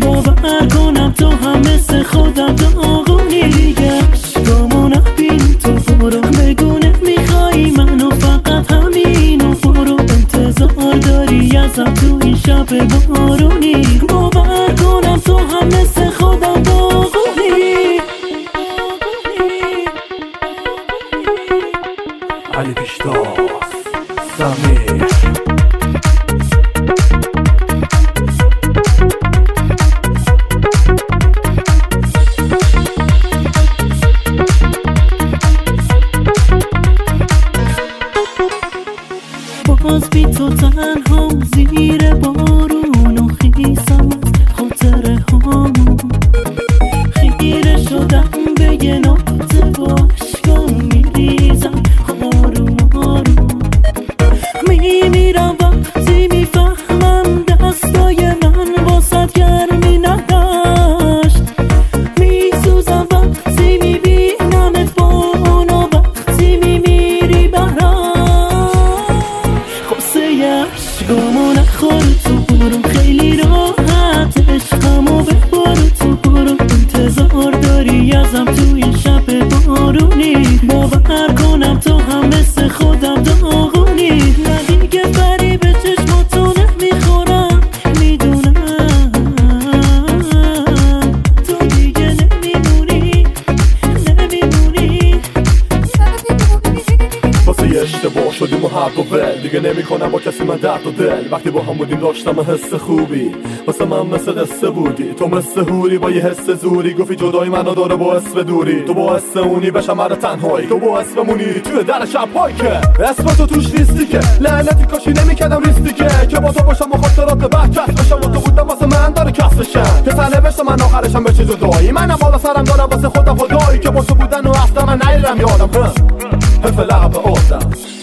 باور کنم تو هم مثل خودم داغونی دیگه. عشقامو نبین تو برو بگو نمیخوای منو، فقط همینو برو. انتظار داری ازم تو این شب بارونی، باور کنم تو هم مثل خودم داغونی. علی پیشتاز سمیر باز بی تو تنها زیر بارون و خیسم خاطره هامون. خیره شدم به یه نقطه و عشقام میریزم آروم آروم. میمیرم وقتی میفهمم دستای من واسد گرمی نداشت. میسوزم وقتی میبینمت با اونا، وقتی میمیری براش. عشقامو نخور تو برو خیلی راحت، عشقامو ببر تو برو. انتظار داری ازم تو این شب بارونی، باور کنم تو هم مثل خودم داغونی. نه دیگه فری به چشماتو نمیخورم، میدونم تو دیگه نمیمونی. واسه اشتباه شدیم و حق و ول، دیگه نمی کنم با کسی من درد و دل. وقتی با هم بودیم داشتم حس خوبی، واسه من مثل قصه بودی. تو مثل هوری با یه حس زوری، گفتی جدای منو داره باعث به دوری. تو باعث اونی بشم مرا تنهایی، تو باعث بمونی توی در شب هایی که اسم تو توش نیستی که. لعنتی کاشی نمیکردم ریستی که با تو باشم و خاطرات بحکت بشم. و تو بودم واسه من داره کس بشم که تنه بشم من آخرشم به چه جدایی. منم بالا سرم دارم واسه خودم خدایی که با تو بودن و اصلا من نیرم یادم. حرف لقب آدم